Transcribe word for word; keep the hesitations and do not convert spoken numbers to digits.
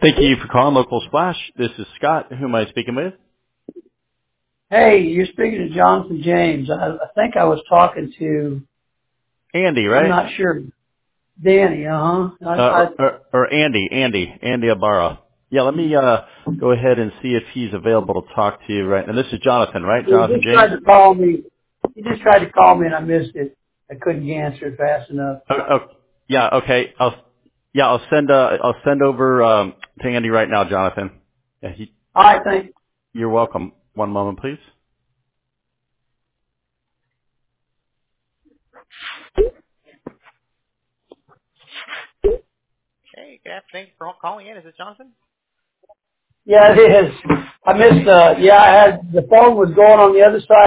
Thank you for calling Local Splash. This is Scott. Who am I speaking with? Hey, you're speaking to Jonathan James. I, I think I was talking to, Andy, I'm right? not sure, Danny, uh-huh. I, Uh, I, or, or, or Andy, Andy, Andy Ibarra. Yeah, let me uh, go ahead and see if he's available to talk to you right. And this is Jonathan, right? he Jonathan just James. tried to call me. He just tried to call me and I missed it. I couldn't answer it fast enough. Oh, oh, yeah. Okay. I'll yeah. I'll send uh, I'll send over um, to Andy right now, Jonathan. Yeah. He, All right, thanks. you're welcome. One moment, please. Hey, Cap, thanks for calling in. Is this Jonathan? Yeah, it is. I missed, uh, yeah, I had, the phone was going on the other side.